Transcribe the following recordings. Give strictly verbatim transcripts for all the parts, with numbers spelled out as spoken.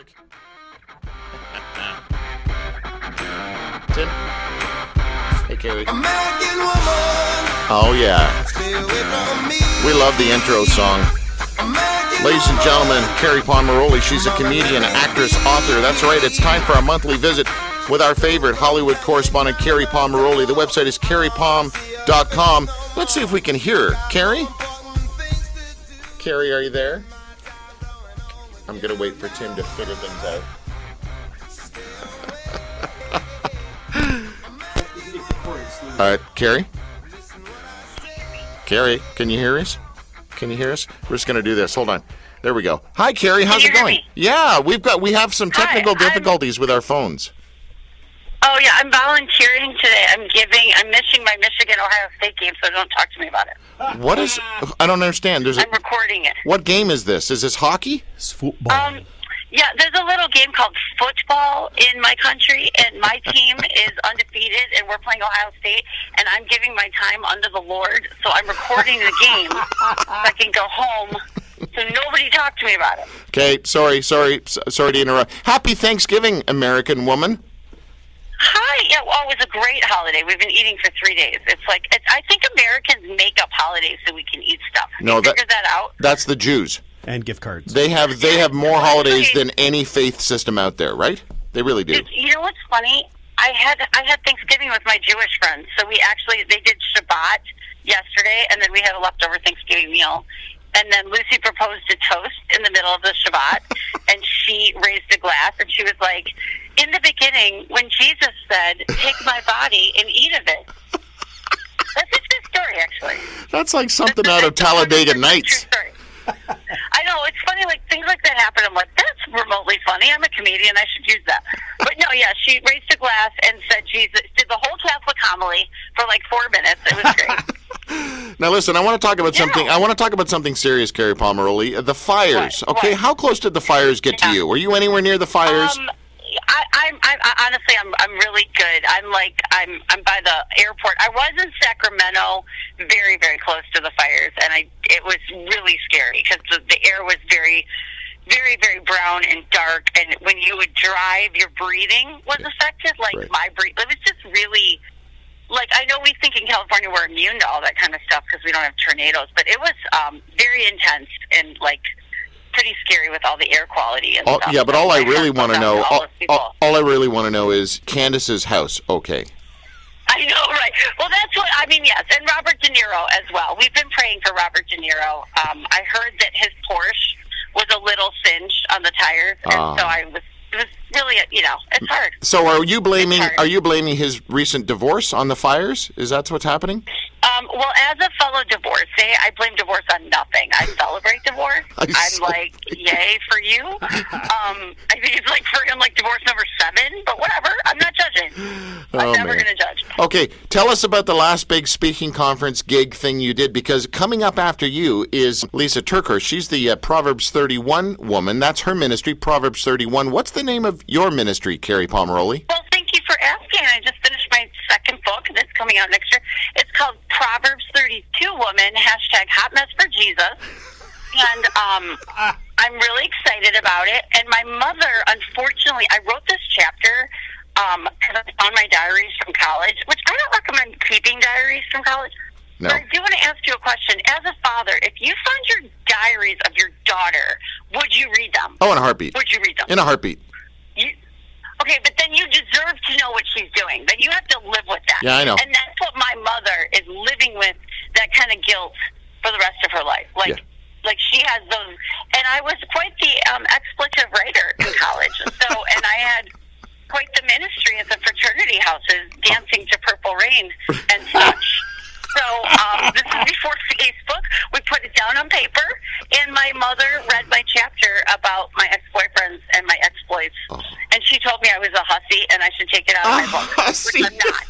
music. Tim? Hey, Carrie. American woman. Oh, yeah. Stay away from me. We love the intro song. American Ladies and woman. gentlemen, Carrie Pomeroli. She's a comedian, actress, author. That's right. It's time for a monthly visit with our favorite Hollywood correspondent, Carrie Pomeroli. The website is carrie pom dot com. Let's see if we can hear her. Carrie? Carrie, are you there? I'm going to wait for Tim to figure things out. All right, Carrie? Carrie, can you hear us? Can you hear us? We're just going to do this. Hold on. There we go. Hi, Carrie. How's Can it you hear going? me? Yeah, we've got we have some technical Hi, I'm- difficulties with our phones. Oh, yeah, I'm volunteering today. I'm giving, I'm missing my Michigan-Ohio State game, so don't talk to me about it. What is? I don't understand. There's a, I'm recording it. what game is this? Is this hockey? It's football. Um, yeah, there's a little game called football in my country, and my team is undefeated, and we're playing Ohio State, and I'm giving my time under the Lord, so I'm recording the game so I can go home, so nobody talk to me about it. Okay, sorry, sorry, s- sorry to interrupt. Happy Thanksgiving, American woman. Hi. Yeah, well, it was a great holiday. We've been eating for three days. It's like, it's, I think Americans make up holidays so we can eat stuff. Have No, you that- figured that out? That's the Jews. and gift cards. They have they have more holidays than any faith system out there, right? They really do. It's- You know what's funny? I had I had Thanksgiving with my Jewish friends. So we actually, they did Shabbat yesterday, and then we had a leftover Thanksgiving meal. And then Lucy proposed a toast in the middle of the Shabbat, and she raised a glass, and she was like, in the beginning, when Jesus said, take my body and eat of it. That's a true story, actually. That's like something That's- out of that's a Talladega true Nights. story. I know, it's funny, like, things like that happen. I'm like, that's remotely funny. I'm a comedian. I should use that. But no, yeah, she raised a glass and said Jesus, did the whole Catholic homily for like four minutes. It was great. Now listen, I want to talk about Yeah. something. I want to talk about something serious, Carrie Pomeroli. Uh, The fires. What? Okay, What? how close did the fires get to Yeah. you? Were you anywhere near the fires? Um, I, I'm, I'm I, honestly, I'm, I'm really good. I'm like, I'm, I'm by the airport. I was in Sacramento, very, very close to the fires, and I, it was really scary because the, the air was very, very, very brown and dark. And when you would drive, your breathing was affected. Like Right. my breath, it was just really. Like, I know we think in California we're immune to all that kind of stuff because we don't have tornadoes, but it was um, very intense and, like, pretty scary with all the air quality and All- stuff. yeah, but all So I my really heart want to goes out know, all all, those people. all, all I really want to know is Candace's house. Okay. I know, right? Well, that's what I mean. Yes, and Robert De Niro as well. We've been praying for Robert De Niro. Um, I heard that his Porsche was a little singed on the tires, and Ah. so I was. It was really, you know, it's hard. So are you blaming? hard. Are you blaming his recent divorce on the fires? Is that what's happening? Um, well, as a fellow divorcee, I blame divorce on nothing. I celebrate divorce. I I'm see. like, yay for you. Um, I think it's like for him, like divorce number seven, but whatever. I'm not judging. I'm Oh, never man. going to judge. Okay, tell us about the last big speaking conference gig thing you did, because coming up after you is Lisa Turkhurst. She's the uh, Proverbs thirty-one woman. That's her ministry, Proverbs thirty-one. What's the name of your ministry, Carrie Pomeroli? Well, thank you for asking. I just finished my second book, and it's coming out next year. It's called Proverbs thirty-two Woman, hashtag Hot Mess for Jesus. And um, I'm really excited about it. And my mother, unfortunately, I wrote this chapter because I found my diaries from college, which I don't recommend keeping diaries from college. No. But I do want to ask you a question. As a father, if you found your diaries of your daughter, would you read them? Oh, in a heartbeat. Would you read them? In a heartbeat. You, okay, but then you deserve to know what she's doing. Then you have to live with that. Yeah, I know. And that's what my mother is living with, that kind of guilt for the rest of her life. Like, Yeah. like she has those. And I was quite the um, expletive writer in college. So, and I had quite the ministry at the fraternity houses, dancing to Purple Rain and such. So um, this is before Facebook. We put it down on paper, and my mother read my chapter about my ex-boyfriends and my exploits. Oh. And she told me I was a hussy and I should take it out of A my book. hussy. Which I'm not.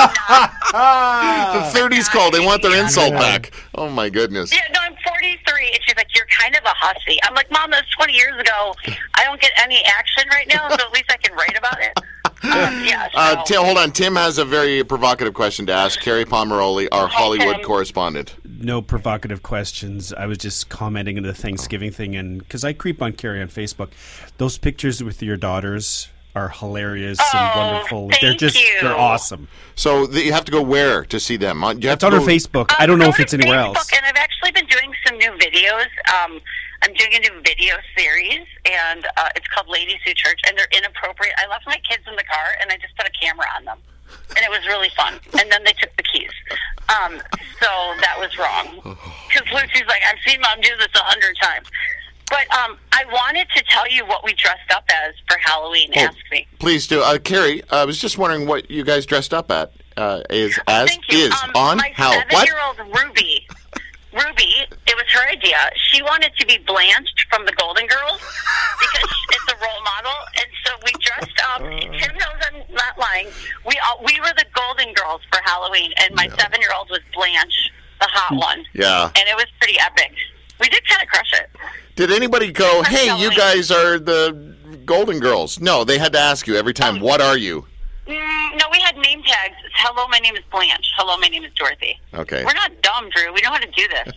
I am not. The thirties called. They want their Yeah. insult back. Oh, my goodness. Yeah, no, I'm forty-three, and she's like, you're kind of a hussy. I'm like, Mom, that's twenty years ago. I don't get any action right now, so at least I can write about it. Um, yeah, so. Uh, Tim, hold on. Tim has a very provocative question to ask Carrie Pomeroli, our Hi, Hollywood Tim. correspondent. no provocative questions. I was just commenting on the Thanksgiving thing, and because I creep on Carrie on Facebook, those pictures with your daughters are hilarious Oh, and wonderful. thank they're just you. they're awesome. So th- you have to go where to see them? You have It's on to her go- Facebook. Um, I don't know go if to it's anywhere Facebook, else. And I've actually been doing some new videos. Um, I'm doing a new video series, and uh, it's called Ladies Who Church, and they're inappropriate. I left my kids in the car, and I just put a camera on them, and it was really fun. And then they took the keys. Um, so that was wrong. Because Lucy's like, I've seen Mom do this a hundred times. But um, I wanted to tell you what we dressed up as for Halloween. Oh, Ask me. Please do. Uh, Carrie, I was just wondering what you guys dressed up at. Uh, is as Thank you. is um, on my how? What? seven-year-old Ruby, Ruby, it was her idea. She wanted to be Blanche from the Golden Girls because it's a role model, and so we dressed up. Tim knows I'm not lying. We all, we were the Golden Girls for Halloween, and my seven-year-old was Blanche, the hot one. Yeah. And it was pretty epic. We did kind of crush it. Did anybody go, That's hey, you Halloween. guys are the Golden Girls? No, they had to ask you every time, what are you? Mm, no, we had name tags. It's, hello, my name is Blanche. Hello, my name is Dorothy. Okay. We're not dumb, Drew. We know how to do this.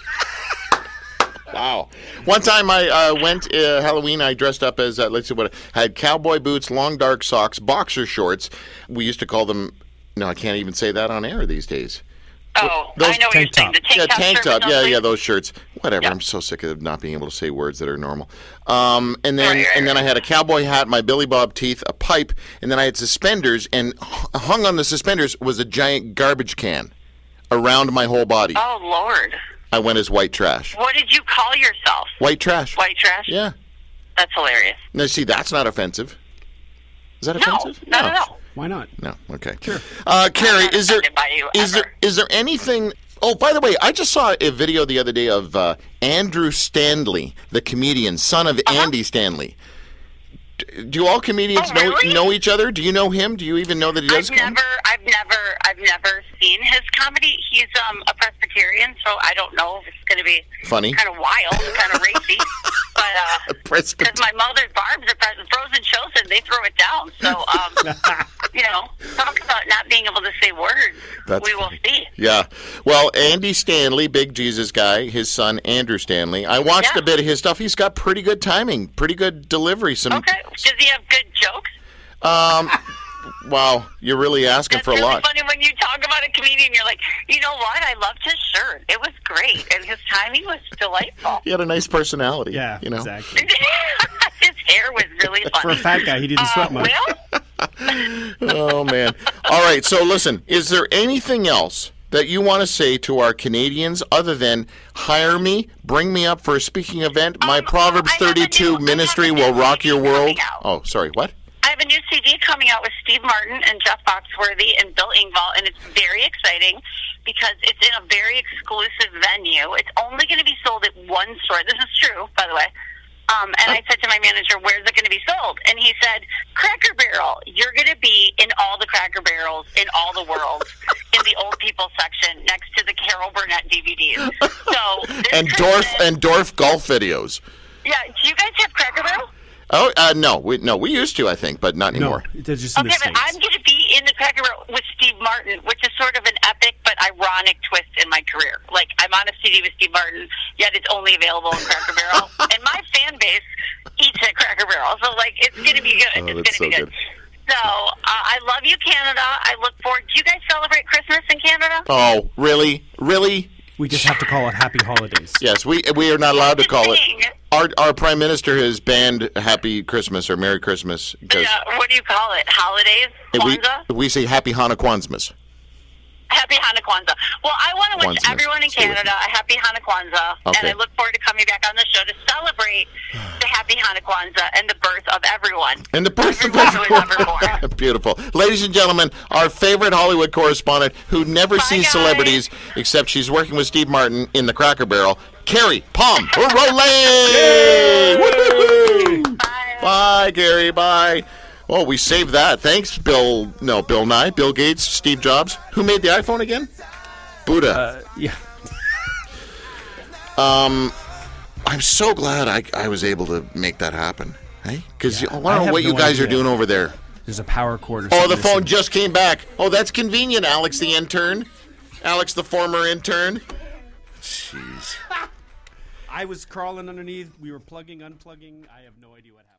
Wow. One time I uh, went uh, Halloween, I dressed up as, uh, let's see what, I had cowboy boots, long dark socks, boxer shorts. We used to call them, no, I can't even say that on air these days. Oh, Those I know what you're tank saying. The top. tank yeah, top. tank shirt top. with no Yeah, yeah, sleeves. those shirts. Whatever. Yeah. I'm so sick of not being able to say words that are normal. Um, and then, Right, right, and then I right. had a cowboy hat, my Billy Bob teeth, a pipe, and then I had suspenders. And h- hung on the suspenders was a giant garbage can around my whole body. Oh, Lord. I went as white trash. What did you call yourself? White trash. White trash? Yeah. That's hilarious. Now, see, that's not offensive. Is that No, offensive? not at all. Why not? No. Okay. Sure. Uh, Carrie, not is there offended by you, is ever. there is there anything? Oh, by the way, I just saw a video the other day of uh, Andrew Stanley, the comedian, son of Andy Stanley. D- Do all comedians Oh, know really? know each other? Do you know him? Do you even know that he does I've come? never, I've never, I've never seen his comedy. He's um, a Presbyterian, so I don't know if it's going to be Funny. kind of wild, kind of racy. But uh, Presbyterian. because my mother's barbs are pres- frozen chosen, they throw it down. So um, you know, talk about not being able to say words. That's we will funny. see. Yeah. Well, Andy Stanley, big Jesus guy, his son Andrew Stanley. I watched Yeah. a bit of his stuff. He's got pretty good timing, pretty good delivery. Some Okay. Does he have good jokes? um wow, you're really asking That's for a really lot. funny when you talk about a comedian. You're like, you know what? I loved his shirt. It was great, and his timing was delightful. He had a nice personality. Yeah, you know. exactly. His hair was really funny. For a fat guy, he didn't uh, sweat much. Will? Oh man. All right, so listen, is there anything else that you want to say to our Canadians other than hire me, bring me up for a speaking event? My Um, Proverbs I have a thirty-two new- I ministry have a will new rock your coming world. out. Oh, sorry, what? I have a new C D coming out with Steve Martin and Jeff Foxworthy and Bill Engvall, and it's very exciting because it's in a very exclusive venue. It's only going to be sold at one store. This is true, by the way. Um, and I said to my manager, where's it going to be sold? And he said, Cracker Barrel. You're going to be in all the Cracker Barrels in all the world in the old people section next to the Carol Burnett D V Ds. So this And Dorf Christmas- and Dorf golf videos. Yeah, do you guys have Cracker Barrel? Oh, uh, no, we no, we used to, I think, but not No, anymore. they're just in Okay, the but States. I'm going to be in the Cracker Barrel with Steve Martin, which is sort of an epic but ironic twist in my career. Like, I'm on a C D with Steve Martin, yet it's only available in Cracker Barrel. And my fan base eats at Cracker Barrel. So, like, it's going to be good. Oh, it's going that's to be so good. good. So, uh, I love you, Canada. I look forward. Do you guys celebrate Christmas in Canada? Oh, really? Really? We just have to call it Happy Holidays. Yes, we we are not allowed to That's the call it. thing. Our our prime minister has banned Happy Christmas or Merry Christmas because Yeah, what do you call it? Holidays? we Kwanzaa? we say Happy Hanukkah. Happy Hanukkah. Well, I want to wish Kwanzaa. everyone in Stay with Canada a happy Hanukkah, Okay. and I look forward to coming back on the show to celebrate the happy Hanukkah and the birth of everyone. And the birth of Everyone who is ever everyone. born. Beautiful. Ladies and gentlemen, our favorite Hollywood correspondent who never Bye, sees guys. celebrities except she's working with Steve Martin in the Cracker Barrel, Carrie Palm. We're rolling! Woo-hoo! Bye. Bye, Gary. Bye. Oh, we saved that. Thanks, Bill. No, Bill Nye, Bill Gates, Steve Jobs. Who made the iPhone again? Buddha. Uh, yeah. I'm so glad I, I was able to make that happen. Hey, because Yeah, I I want to know have what you no guys are idea. doing over there. There's a power cord or Oh, something. the phone missing. just came back. Oh, that's convenient, Alex, the intern. Alex, the former intern. Jeez. I was crawling underneath. We were plugging, unplugging. I have no idea what happened.